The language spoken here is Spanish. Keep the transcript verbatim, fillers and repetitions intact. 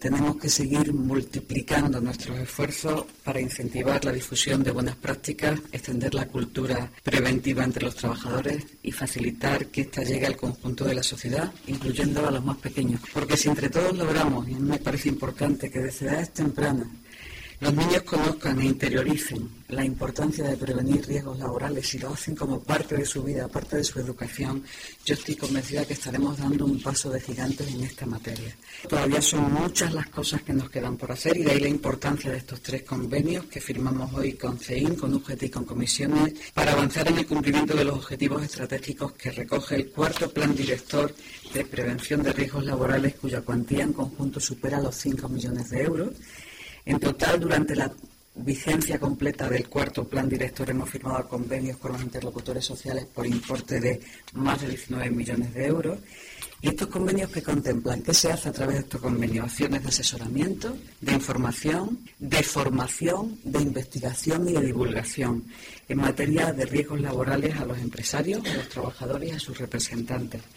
tenemos que seguir multiplicando nuestros esfuerzos para incentivar la difusión de buenas prácticas, extender la cultura preventiva entre los trabajadores y facilitar que ésta llegue al conjunto de la sociedad, incluyendo a los más pequeños. Porque si entre todos logramos, y a mí me parece importante que desde edades tempranas los niños conozcan e interioricen la importancia de prevenir riesgos laborales y lo hacen como parte de su vida, parte de su educación, yo estoy convencida que estaremos dando un paso de gigantes en esta materia. Todavía son muchas las cosas que nos quedan por hacer y de ahí la importancia de estos tres convenios que firmamos hoy con C E I N, con U G T y con comisiones para avanzar en el cumplimiento de los objetivos estratégicos que recoge el cuarto Plan Director de Prevención de Riesgos Laborales, cuya cuantía en conjunto supera los cinco millones de euros. En total, durante la vigencia completa del cuarto Plan Director hemos firmado convenios con los interlocutores sociales por importe de más de diecinueve millones de euros. ¿Y estos convenios qué contemplan? ¿Qué se hace a través de estos convenios? Acciones de asesoramiento, de información, de formación, de investigación y de divulgación en materia de riesgos laborales a los empresarios, a los trabajadores y a sus representantes.